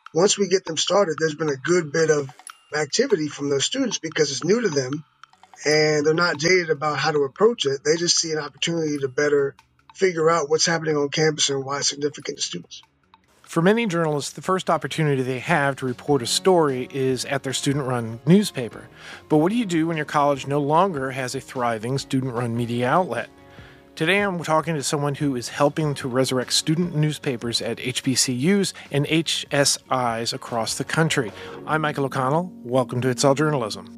once we get them started, there's been a good bit of activity from those students because it's new to them and they're not jaded about how to approach it. They just see an opportunity to better figure out what's happening on campus and why it's significant to students. For many journalists, the first opportunity they have to report a story is at their student-run newspaper. But what do you do when your college no longer has a thriving student-run media outlet? Today I'm talking to someone who is helping to resurrect student newspapers at HBCUs and HSIs across the country. I'm Michael O'Connell. Welcome to It's All Journalism.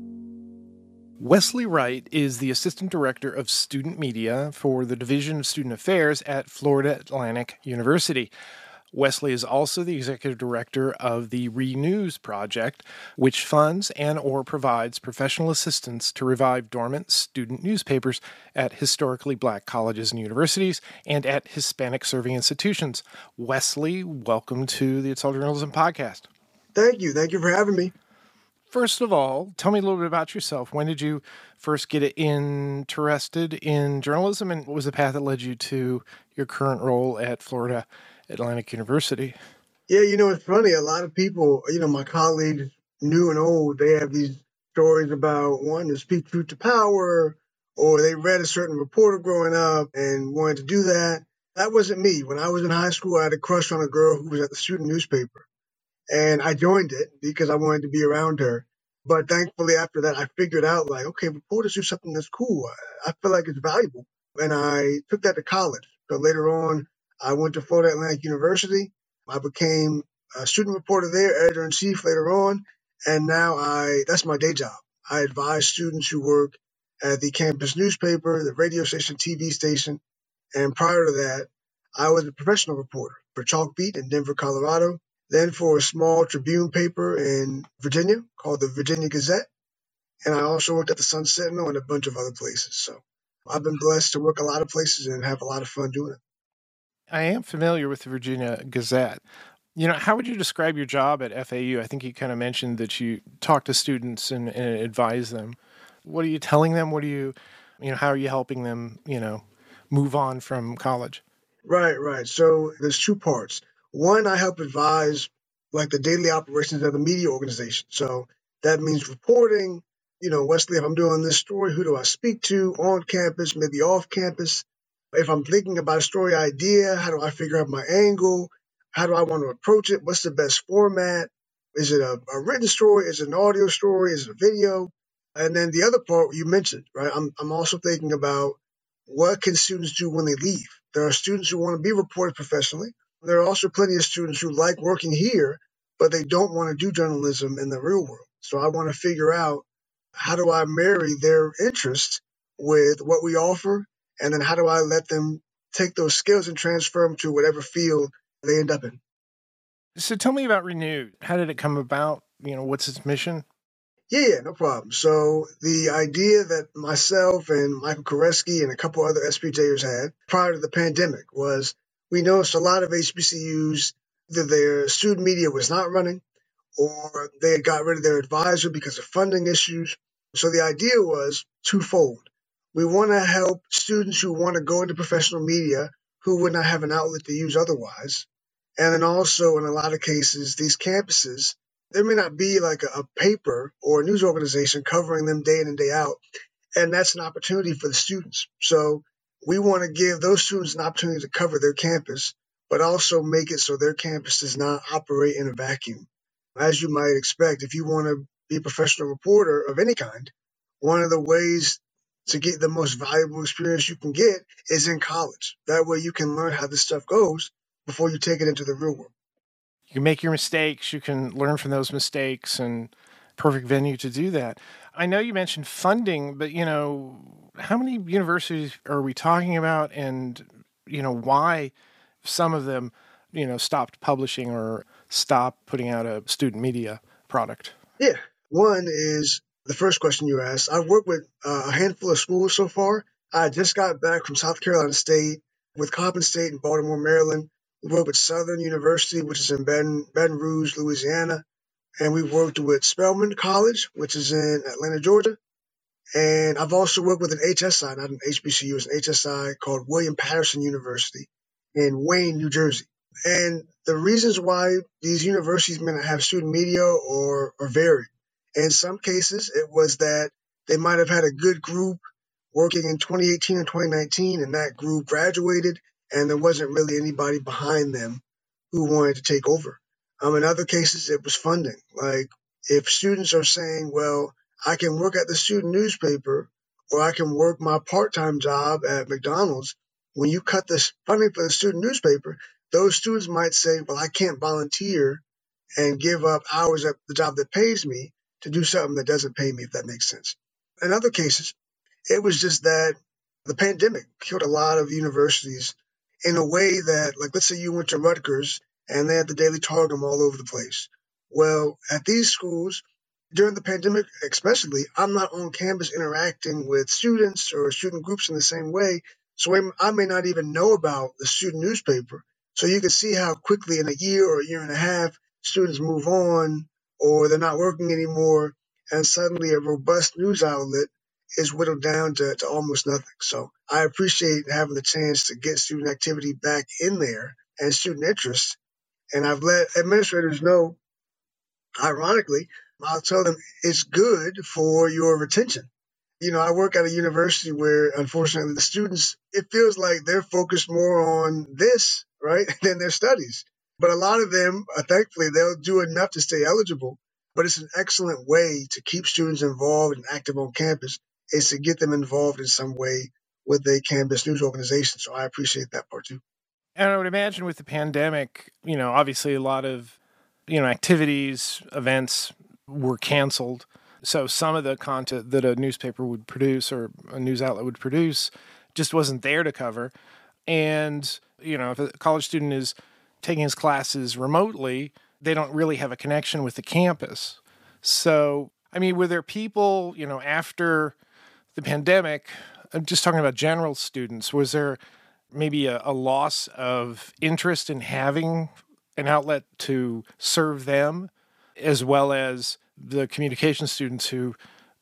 Wesley Wright is the Assistant Director of Student Media for the Division of Student Affairs at Florida Atlantic University. Wesley is also the Executive Director of the Renews Project, which funds and/or provides professional assistance to revive dormant student newspapers at historically black colleges and universities and at Hispanic-serving institutions. Wesley, welcome to the It's All Journalism podcast. Thank you. Thank you for having me. First of all, tell me a little bit about yourself. When did you first get interested in journalism, and what was the path that led you to your current role at Florida Atlantic University? Yeah, it's funny. A lot of people, my colleagues, new and old, they have these stories about wanting to speak truth to power, or they read a certain reporter growing up and wanted to do that. That wasn't me. When I was in high school, I had a crush on a girl who was at the student newspaper, and I joined it because I wanted to be around her. But thankfully, after that, I figured out, like, okay, reporters do something that's cool. I feel like it's valuable. And I took that to college. So later on, I went to Florida Atlantic University. I became a student reporter there, editor-in-chief later on. And now that's my day job. I advise students who work at the campus newspaper, the radio station, TV station. And prior to that, I was a professional reporter for Chalk Beat in Denver, Colorado. Then for a small Tribune paper in Virginia called the Virginia Gazette. And I also worked at the Sun Sentinel and a bunch of other places. So I've been blessed to work a lot of places and have a lot of fun doing it. I am familiar with the Virginia Gazette. How would you describe your job at FAU? I think you kind of mentioned that you talk to students and advise them. What are you telling them? How are you helping them, move on from college? Right. So there's two parts. One, I help advise like the daily operations of the media organization. So that means reporting, Wesley, if I'm doing this story, who do I speak to on campus, maybe off campus? If I'm thinking about a story idea, how do I figure out my angle? How do I want to approach it? What's the best format? Is it a written story? Is it an audio story? Is it a video? And then the other part you mentioned, right? I'm also thinking about what can students do when they leave? There are students who want to be reported professionally. There are also plenty of students who like working here, but they don't want to do journalism in the real world. So I want to figure out, how do I marry their interest with what we offer? And then how do I let them take those skills and transfer them to whatever field they end up in? So tell me about Renewed. How did it come about? What's its mission? Yeah, no problem. So the idea that myself and Michael Koreski and a couple other SPJers had prior to the pandemic was, we noticed a lot of HBCUs, either their student media was not running or they had got rid of their advisor because of funding issues. So the idea was twofold. We want to help students who want to go into professional media who would not have an outlet to use otherwise. And then also, in a lot of cases, these campuses, there may not be like a paper or a news organization covering them day in and day out. And that's an opportunity for the students. So we want to give those students an opportunity to cover their campus, but also make it so their campus does not operate in a vacuum. As you might expect, if you want to be a professional reporter of any kind, one of the ways to get the most valuable experience you can get is in college. That way you can learn how this stuff goes before you take it into the real world. You can make your mistakes. You can learn from those mistakes, and perfect venue to do that. I know you mentioned funding, but, how many universities are we talking about, and, why some of them, stopped publishing or stopped putting out a student media product? Yeah. One is the first question you asked. I've worked with a handful of schools so far. I just got back from South Carolina State, with Coppin State in Baltimore, Maryland. We worked with Southern University, which is in Baton Rouge, Louisiana. And we've worked with Spelman College, which is in Atlanta, Georgia. And I've also worked with an HSI, not an HBCU, it's an HSI called William Patterson University in Wayne, New Jersey. And the reasons why these universities may not have student media are varied. In some cases, it was that they might have had a good group working in 2018 and 2019, and that group graduated, and there wasn't really anybody behind them who wanted to take over. In other cases, it was funding. Like if students are saying, well, I can work at the student newspaper or I can work my part-time job at McDonald's, when you cut the funding for the student newspaper, those students might say, well, I can't volunteer and give up hours at the job that pays me to do something that doesn't pay me, if that makes sense. In other cases, it was just that the pandemic killed a lot of universities in a way that, like, let's say you went to Rutgers and they had the Daily Targum all over the place. Well, at these schools, during the pandemic especially, I'm not on campus interacting with students or student groups in the same way. So I may not even know about the student newspaper. So you can see how quickly in a year or a year and a half, students move on or they're not working anymore. And suddenly a robust news outlet is whittled down to almost nothing. So I appreciate having the chance to get student activity back in there and student interest. And I've let administrators know, ironically, I'll tell them it's good for your retention. I work at a university where, unfortunately, the students, it feels like they're focused more on this, right, than their studies. But a lot of them, thankfully, they'll do enough to stay eligible. But it's an excellent way to keep students involved and active on campus is to get them involved in some way with a campus news organization. So I appreciate that part too. And I would imagine with the pandemic, obviously a lot of, activities, events were canceled. So some of the content that a newspaper would produce or a news outlet would produce just wasn't there to cover. And, if a college student is taking his classes remotely, they don't really have a connection with the campus. So, were there people, after the pandemic, I'm just talking about general students, was there maybe a loss of interest in having an outlet to serve them, as well as the communication students who,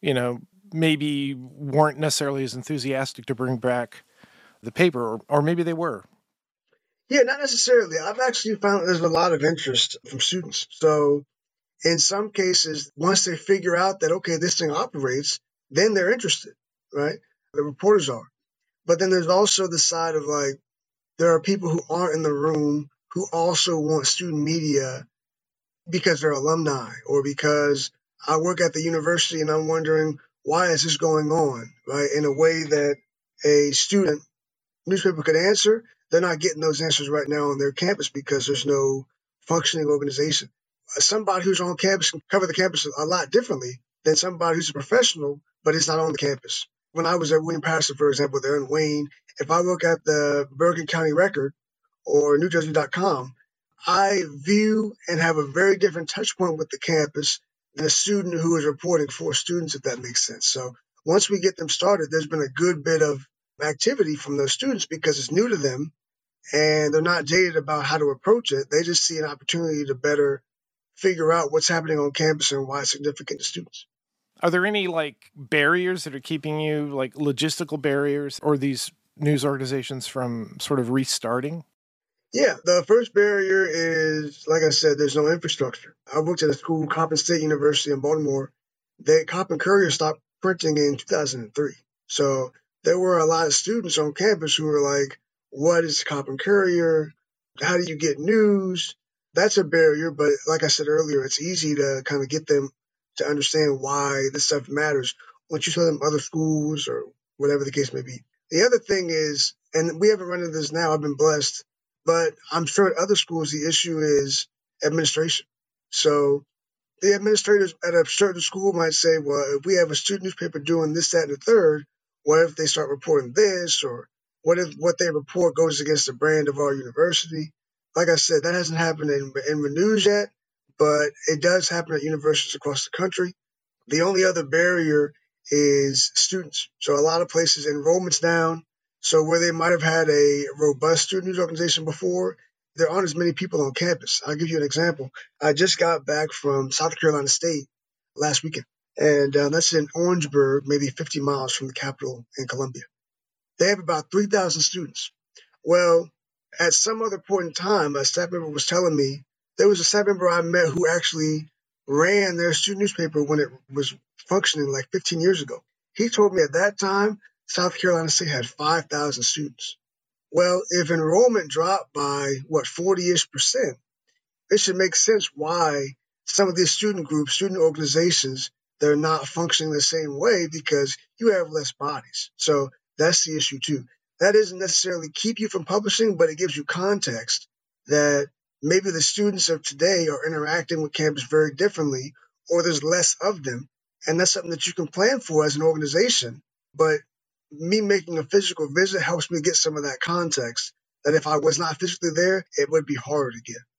maybe weren't necessarily as enthusiastic to bring back the paper, or maybe they were? Yeah, not necessarily. I've actually found there's a lot of interest from students. So in some cases, once they figure out that, okay, this thing operates, then they're interested, right? The reporters are. But then there's also the side of like, there are people who aren't in the room who also want student media because they're alumni or because I work at the university and I'm wondering, why is this going on, right? In a way that a student newspaper could answer, they're not getting those answers right now on their campus because there's no functioning organization. Somebody who's on campus can cover the campus a lot differently than somebody who's a professional, but is not on the campus. When I was at William Patterson, for example, there in Wayne, if I look at the Bergen County Record or NewJersey.com, I view and have a very different touch point with the campus than a student who is reporting for students, if that makes sense. So once we get them started, there's been a good bit of activity from those students because it's new to them and they're not jaded about how to approach it. They just see an opportunity to better figure out what's happening on campus and why it's significant to students. Are there any barriers that are keeping you, logistical barriers, or these news organizations from sort of restarting? Yeah, the first barrier is, like I said, there's no infrastructure. I worked at a school, Coppin State University in Baltimore. Coppin Courier stopped printing in 2003. So there were a lot of students on campus who were like, what is Coppin Courier? How do you get news? That's a barrier, but like I said earlier, it's easy to kind of get them to understand why this stuff matters once you tell them other schools or whatever the case may be. The other thing is, and we haven't run into this now, I've been blessed, but I'm sure at other schools the issue is administration. So the administrators at a certain school might say, well, if we have a student newspaper doing this, that, and the third, what if they start reporting this? Or what if what they report goes against the brand of our university? Like I said, that hasn't happened in Renews yet, but it does happen at universities across the country. The only other barrier is students. So a lot of places enrollment's down. So where they might have had a robust student news organization before, there aren't as many people on campus. I'll give you an example. I just got back from South Carolina State last weekend, and that's in Orangeburg, maybe 50 miles from the capital in Columbia. They have about 3,000 students. Well, At some other point in time, a staff member was telling me there was a staff member I met who actually ran their student newspaper when it was functioning like 15 years ago. He told me at that time, South Carolina State had 5,000 students. Well, if enrollment dropped by, 40-ish%, it should make sense why some of these student groups, student organizations, they're not functioning the same way because you have less bodies. So that's the issue too. That doesn't necessarily keep you from publishing, but it gives you context that maybe the students of today are interacting with campus very differently, or there's less of them. And that's something that you can plan for as an organization. But me making a physical visit helps me get some of that context that if I was not physically there, it would be harder to get.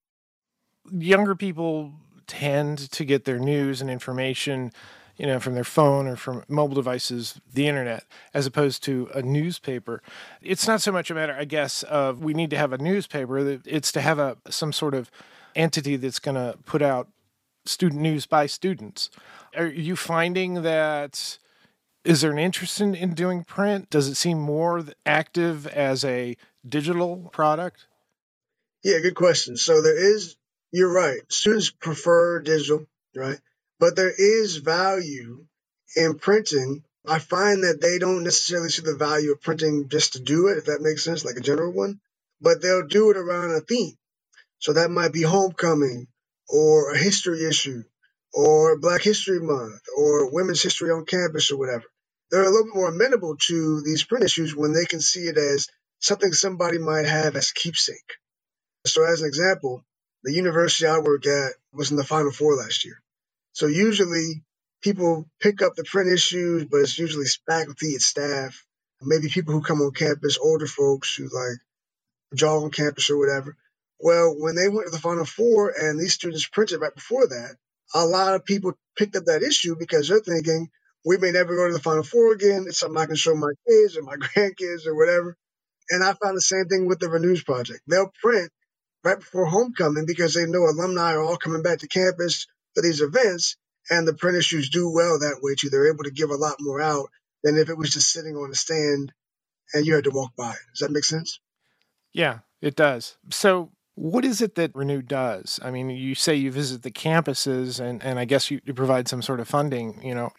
Younger people tend to get their news and information, from their phone or from mobile devices, the internet, as opposed to a newspaper. It's not so much a matter, I guess, of we need to have a newspaper. It's to have some sort of entity that's going to put out student news by students. Are you finding that? Is there an interest in doing print? Does it seem more active as a digital product? Yeah, good question. So you're right. Students prefer digital, right? But there is value in printing. I find that they don't necessarily see the value of printing just to do it, if that makes sense, like a general one, but they'll do it around a theme. So that might be homecoming or a history issue or Black History Month or women's history on campus or whatever. They're a little bit more amenable to these print issues when they can see it as something somebody might have as keepsake. So as an example, the university I work at was in the Final Four last year. So usually people pick up the print issues, but it's usually faculty and staff, maybe people who come on campus, older folks who like jog on campus or whatever. Well, when they went to the Final Four and these students printed right before that, a lot of people picked up that issue because they're thinking, we may never go to the Final Four again. It's something I can show my kids or my grandkids or whatever. And I found the same thing with the Renews Project. They'll print right before homecoming because they know alumni are all coming back to campus for these events, and the print issues do well that way too. They're able to give a lot more out than if it was just sitting on a stand and you had to walk by it. Does that make sense? Yeah, it does. So what is it that Renew does? I mean, you say you visit the campuses and I guess you provide some sort of funding.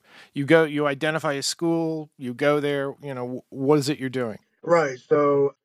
You identify a school, you go there, what is it you're doing? Right. So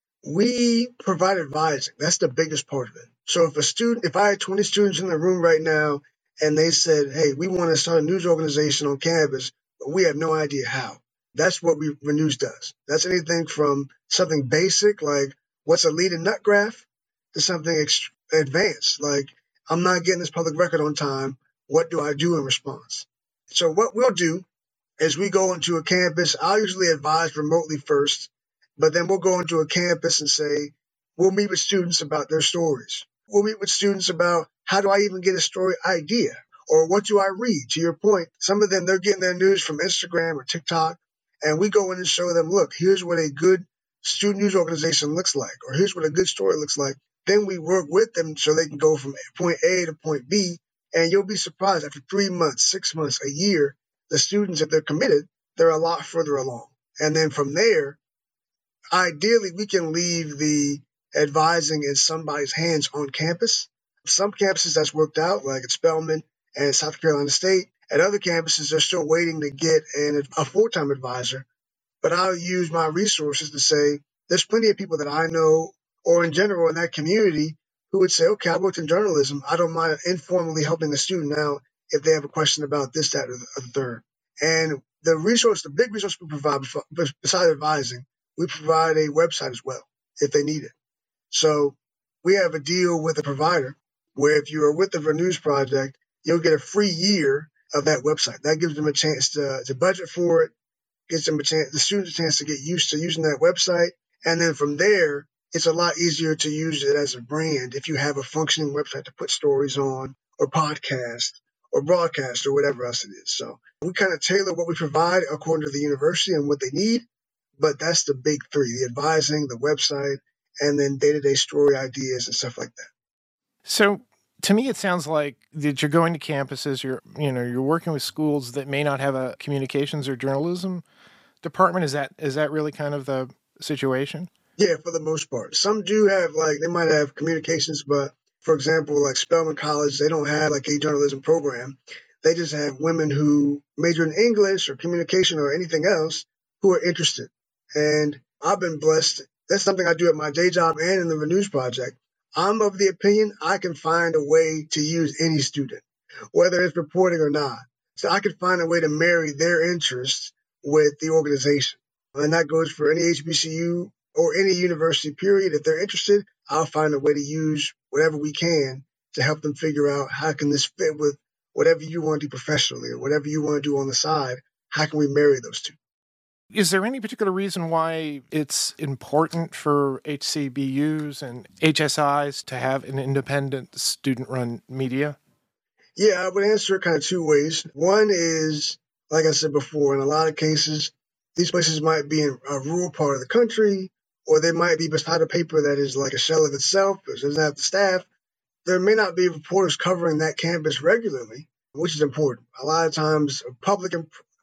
we provide advising. That's the biggest part of it. So if I had 20 students in the room right now and they said, hey, we want to start a news organization on campus, but we have no idea how. That's what Renews does. That's anything from something basic, like what's a lead and nut graph, to something advanced, like I'm not getting this public record on time. What do I do in response? So what we'll do is we go into a campus. I'll usually advise remotely first, but then we'll go into a campus and say, we'll meet with students about their stories. We'll meet with students about how do I even get a story idea? Or what do I read? To your point, some of them, they're getting their news from Instagram or TikTok. And we go in and show them, look, here's what a good student news organization looks like, or here's what a good story looks like. Then we work with them so they can go from point A to point B. And you'll be surprised after 3 months, 6 months, a year, the students, if they're committed, they're a lot further along. And then from there, ideally, we can leave the advising in somebody's hands on campus. Some campuses that's worked out, like at Spelman and South Carolina State. At other campuses, they're still waiting to get a full-time advisor. But I'll use my resources to say, there's plenty of people that I know or in general in that community who would say, okay, I worked in journalism. I don't mind informally helping a student out if they have a question about this, that, or the third. And the big resource we provide, besides advising, we provide a website as well if they need it. So we have a deal with a provider where if you are with the Renews Project, you'll get a free year of that website. That gives them a chance to budget for it, gives them the students a chance to get used to using that website. And then from there, it's a lot easier to use it as a brand if you have a functioning website to put stories on or podcast or broadcast or whatever else it is. So we kind of tailor what we provide according to the university and what they need. But that's the big three: the advising, the website, and then day-to-day story ideas and stuff like that. So to me, it sounds like that you're going to campuses, you're working with schools that may not have a communications or journalism department. Is that really kind of the situation? Yeah, for the most part. Some do have they might have communications, but for example, like Spelman College, they don't have like a journalism program. They just have women who major in English or communication or anything else who are interested. And I've been blessed. That's something I do at my day job and in the news project. I'm of the opinion I can find a way to use any student, whether it's reporting or not. So I can find a way to marry their interests with the organization. And that goes for any HBCU or any university, period. If they're interested, I'll find a way to use whatever we can to help them figure out how can this fit with whatever you want to do professionally or whatever you want to do on the side. How can we marry those two? Is there any particular reason why it's important for HCBUs and HSIs to have an independent student-run media? Yeah, I would answer it kind of two ways. One is, like I said before, in a lot of cases, these places might be in a rural part of the country, or they might be beside a paper that is like a shell of itself, which doesn't have the staff. There may not be reporters covering that campus regularly, which is important. A lot of times, a public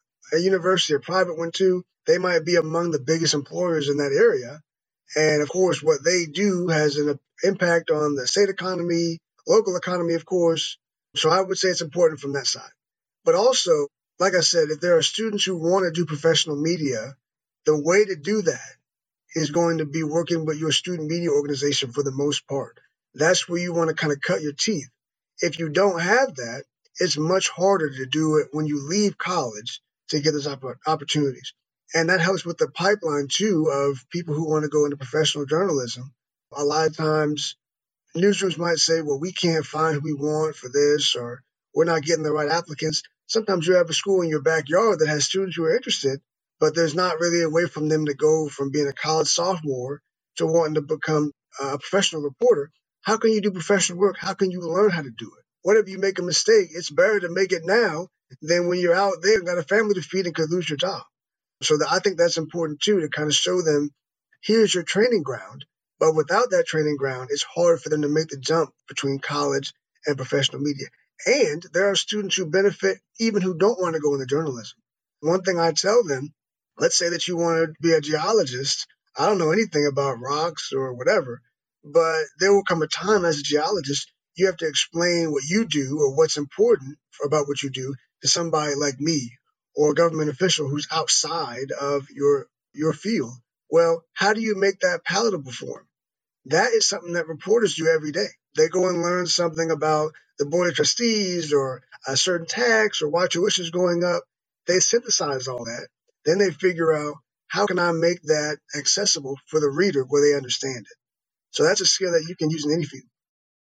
a university, a private one too, they might be among the biggest employers in that area. And of course, what they do has an impact on the state economy, local economy, of course. So I would say it's important from that side. But also, like I said, if there are students who want to do professional media, the way to do that is going to be working with your student media organization for the most part. That's where you want to kind of cut your teeth. If you don't have that, it's much harder to do it when you leave college to get those opportunities. And that helps with the pipeline too of people who want to go into professional journalism. A lot of times newsrooms might say, well, we can't find who we want for this, or we're not getting the right applicants. Sometimes you have a school in your backyard that has students who are interested, but there's not really a way for them to go from being a college sophomore to wanting to become a professional reporter. How can you do professional work? How can you learn how to do it? What if you make a mistake? It's better to make it now than when you're out there and got a family to feed and could lose your job. So I think that's important too, to kind of show them, here's your training ground. But without that training ground, it's hard for them to make the jump between college and professional media. And there are students who benefit even who don't want to go into journalism. One thing I tell them, let's say that you want to be a geologist. I don't know anything about rocks or whatever, but there will come a time as a geologist, you have to explain what you do or what's important about what you do to somebody like me or a government official who's outside of your field. Well, how do you make that palatable for them? That is something that reporters do every day. They go and learn something about the board of trustees or a certain tax or why tuition is going up. They synthesize all that. Then they figure out, how can I make that accessible for the reader where they understand it? So that's a skill that you can use in any field.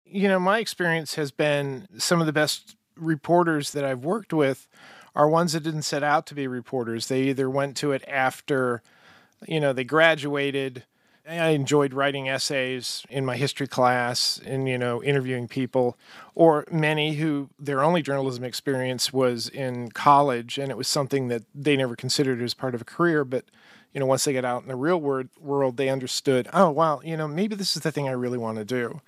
My experience has been some of the best reporters that I've worked with are ones that didn't set out to be reporters. They either went to it after, they graduated. I enjoyed writing essays in my history class and, interviewing people, or many who their only journalism experience was in college and it was something that they never considered as part of a career. But, once they got out in the real world, they understood, oh, wow, maybe this is the thing I really want to do.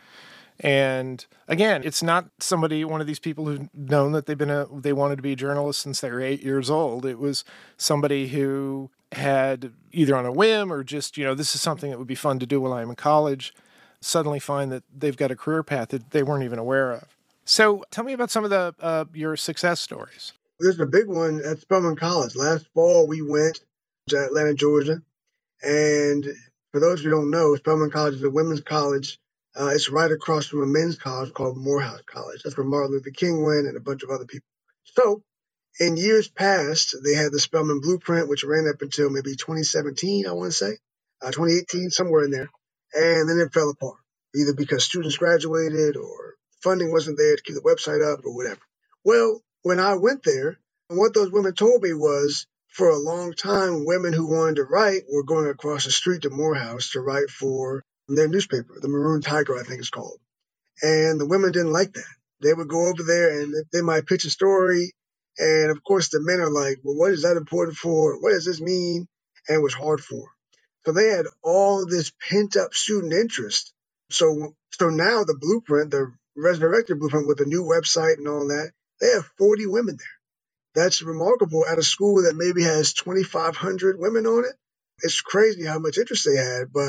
And again, it's not one of these people who've known that they wanted to be a journalist since they were 8 years old. It was somebody who had either on a whim or just, this is something that would be fun to do while I'm in college, suddenly find that they've got a career path that they weren't even aware of. So tell me about some of your success stories. There's a big one at Spelman College. Last fall, we went to Atlanta, Georgia. And for those who don't know, Spelman College is a women's college. It's right across from a men's college called Morehouse College. That's where Martin Luther King went and a bunch of other people. So in years past, they had the Spelman Blueprint, which ran up until maybe 2017, I want to say, 2018, somewhere in there. And then it fell apart, either because students graduated or funding wasn't there to keep the website up or whatever. Well, when I went there, what those women told me was, for a long time, women who wanted to write were going across the street to Morehouse to write for their newspaper, the Maroon Tiger, I think it's called. And the women didn't like that. They would go over there and they might pitch a story. And of course, the men are like, well, what is that important for? What does this mean? And it was hard for them. So they had all this pent up student interest. So now the blueprint, the resurrected blueprint with the new website and all that, they have 40 women there. That's remarkable at a school that maybe has 2,500 women on it. It's crazy how much interest they had, but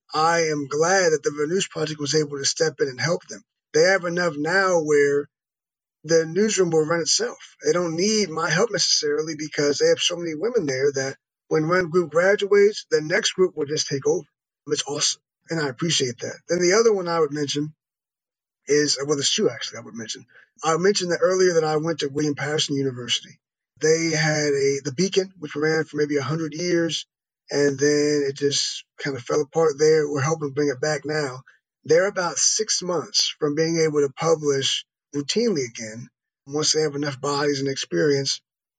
I am glad that the News Project was able to step in and help them. They have enough now where the newsroom will run itself. They don't need my help necessarily because they have so many women there that when one group graduates, the next group will just take over. It's awesome. And I appreciate that. Then the other one I would mention is, well, there's two actually I would mention. I mentioned that earlier that I went to William Patterson University. They had the Beacon, which ran for maybe 100 years, and then it just kind of fell apart there. We're helping bring it back now. They're about 6 months from being able to publish routinely again. Once they have enough bodies and experience,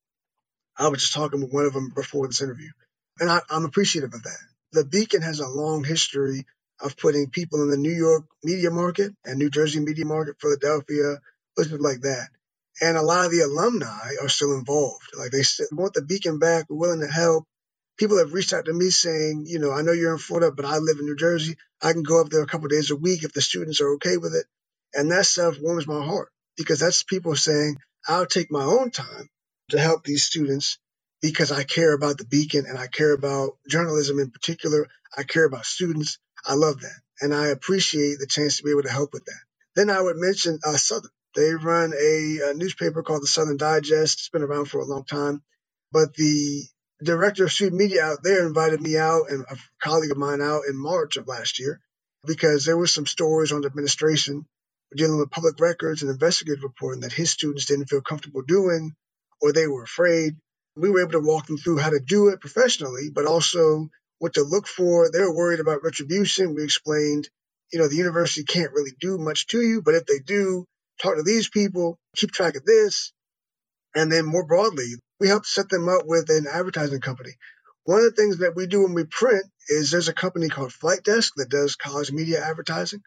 I was just talking with one of them before this interview, and I'm appreciative of that. The Beacon has a long history of putting people in the New York media market and New Jersey media market, Philadelphia, places like that. And a lot of the alumni are still involved. Like they want the Beacon back, we're willing to help. People have reached out to me saying, I know you're in Florida, but I live in New Jersey. I can go up there a couple of days a week if the students are okay with it. And that stuff warms my heart because that's people saying, I'll take my own time to help these students because I care about the Beacon and I care about journalism in particular. I care about students. I love that. And I appreciate the chance to be able to help with that. Then I would mention Southern. They run a newspaper called the Southern Digest. It's been around for a long time. But the director of student media out there invited me out and a colleague of mine out in March of last year because there were some stories on the administration dealing with public records and investigative reporting that his students didn't feel comfortable doing or they were afraid. We were able to walk them through how to do it professionally, but also what to look for. They were worried about retribution. We explained, the university can't really do much to you, but if they do, talk to these people, keep track of this. And then more broadly, we help set them up with an advertising company. One of the things that we do when we print is there's a company called Flight Desk that does college media advertising.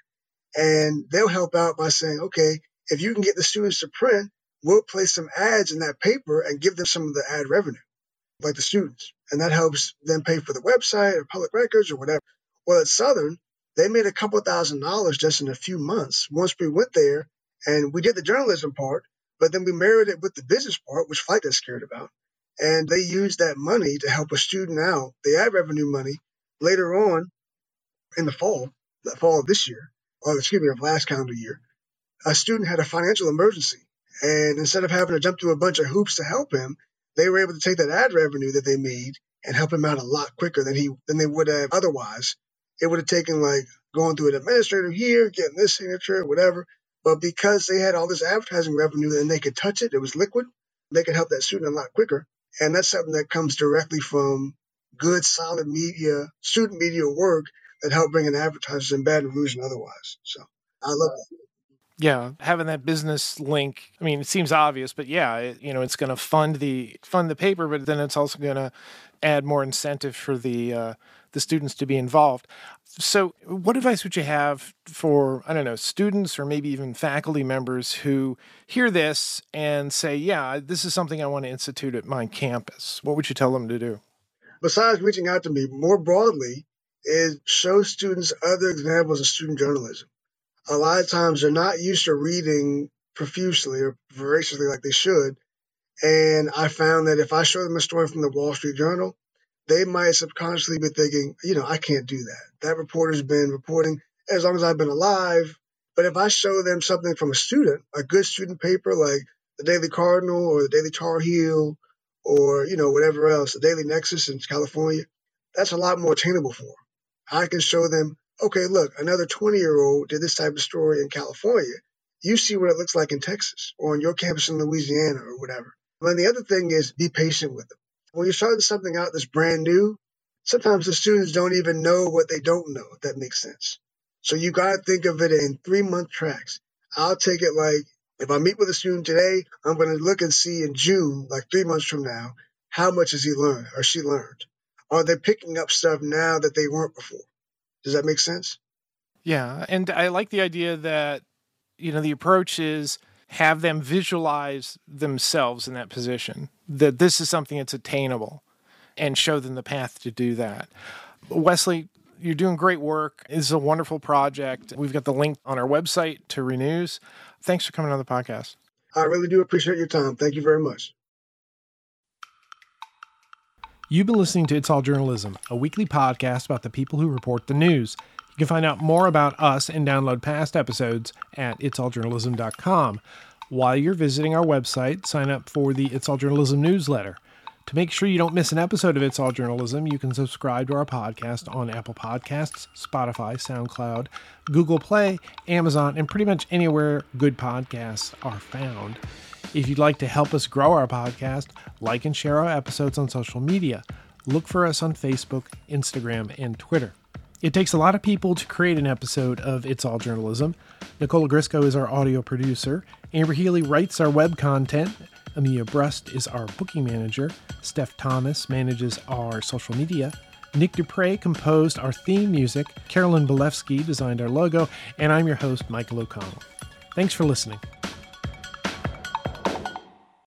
And they'll help out by saying, okay, if you can get the students to print, we'll place some ads in that paper and give them some of the ad revenue, like the students. And that helps them pay for the website or public records or whatever. Well, at Southern, they made a couple $1,000s just in a few months once we went there and we did the journalism part, but then we married it with the business part, which Flight Desk cared about. And they used that money to help a student out, the ad revenue money, later on in the fall of this year, of last calendar year. A student had a financial emergency. And instead of having to jump through a bunch of hoops to help him, they were able to take that ad revenue that they made and help him out a lot quicker than they would have otherwise. It would have taken like going through an administrator here, getting this signature, whatever. But because they had all this advertising revenue and they could touch it, it was liquid, they could help that student a lot quicker. And that's something that comes directly from good, solid media, student media work that help bring in advertisers in Baton Rouge and otherwise. So I love that. Yeah, having that business link. I mean, it seems obvious, but yeah, it's going to fund the paper, but then it's also going to add more incentive for the students to be involved. So, what advice would you have for, I don't know, students or maybe even faculty members who hear this and say, yeah, this is something I want to institute at my campus? What would you tell them to do? Besides reaching out to me more broadly, is show students other examples of student journalism. A lot of times they're not used to reading profusely or voraciously like they should. And I found that if I show them a story from the Wall Street Journal, they might subconsciously be thinking, I can't do that. That reporter's been reporting as long as I've been alive. But if I show them something from a student, a good student paper like the Daily Cardinal or the Daily Tar Heel or, whatever else, the Daily Nexus in California, that's a lot more attainable for them. I can show them, okay, look, another 20-year-old did this type of story in California. You see what it looks like in Texas or on your campus in Louisiana or whatever. And the other thing is be patient with them. When you're starting something out that's brand new, sometimes the students don't even know what they don't know, if that makes sense. So you got to think of it in 3-month tracks. I'll take it like if I meet with a student today, I'm going to look and see in June, like 3 months from now, how much has he learned or she learned? Are they picking up stuff now that they weren't before? Does that make sense? Yeah. And I like the idea that, the approach is have them visualize themselves in that position, that this is something that's attainable, and show them the path to do that. Wesley, you're doing great work. It's a wonderful project. We've got the link on our website to Renews. Thanks for coming on the podcast. I really do appreciate your time. Thank you very much. You've been listening to It's All Journalism, a weekly podcast about the people who report the news. You can find out more about us and download past episodes at itsalljournalism.com. While you're visiting our website, sign up for the It's All Journalism newsletter. To make sure you don't miss an episode of It's All Journalism, you can subscribe to our podcast on Apple Podcasts, Spotify, SoundCloud, Google Play, Amazon, and pretty much anywhere good podcasts are found. If you'd like to help us grow our podcast, like and share our episodes on social media. Look for us on Facebook, Instagram, and Twitter. It takes a lot of people to create an episode of It's All Journalism. Nicola Grisco is our audio producer. Amber Healy writes our web content. Amelia Brust is our booking manager. Steph Thomas manages our social media. Nick Dupre composed our theme music. Carolyn Belevsky designed our logo. And I'm your host, Michael O'Connell. Thanks for listening.